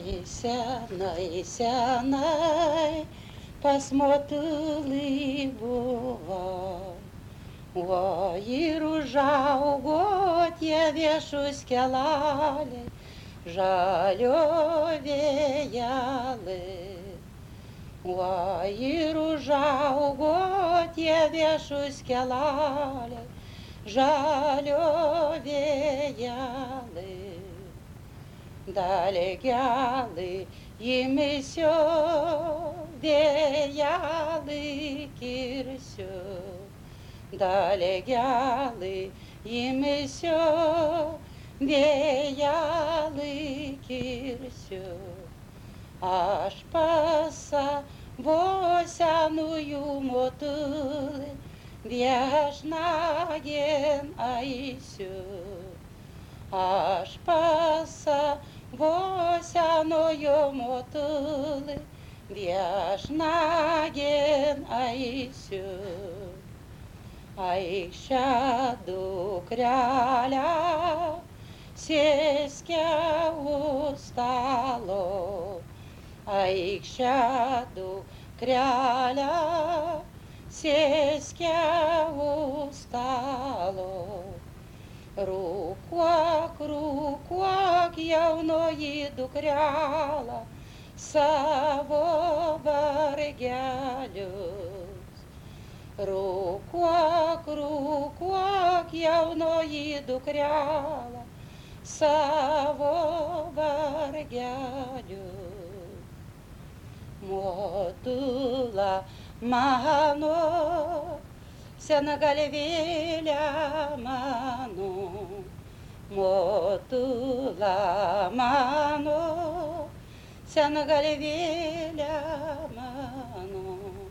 Senai, senai, pas motulį buvo, o ir užaugo tie viešus kelaliai, žalio vėjalai. O ir užaugo tie viešus kelaliai, žalio vėjalai. Dalgelai įmisiu, vėjalai kirsiu. Dalgelai įmisiu, vėjalai kirsiu. Aš pas savo senųjų motulį viešnagėn eisiu. Aš pas savo senojo motulį viešnagėn eisiu. Aikščia dukrelė, sėske už stalo. Aikščia dukrelė, sėske už stalo. Rūkuok, rūkuok, jaunoji dukrelė, savo vargelius. Rūkuok, rūkuok, jaunoji dukrelė, savo vargelius. Motula mano, sena galvėlė mano, motula mano, sena galvėlė mano.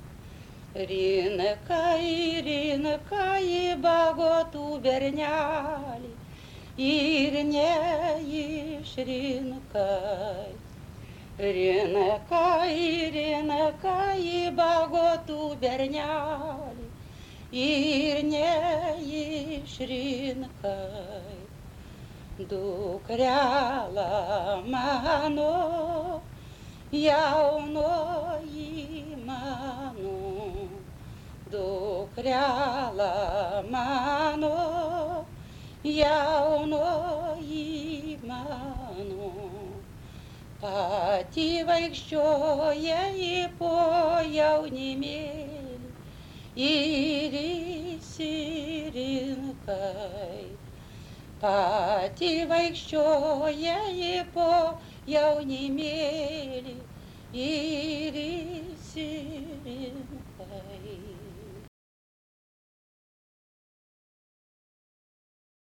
Rinkai, rinkai, bagotų bernelį ir neišrinkai. Rinkai, rinkai, bagotų bernelį ir neišrinkai. Dukrelė mano, jaunoji mano. Dukrelė mano, jaunoji mano. Pati vaikščioja po jaunimėlį ir išsirinkai. Pati vaikščioja po jaunimėlį ir išsirinkai.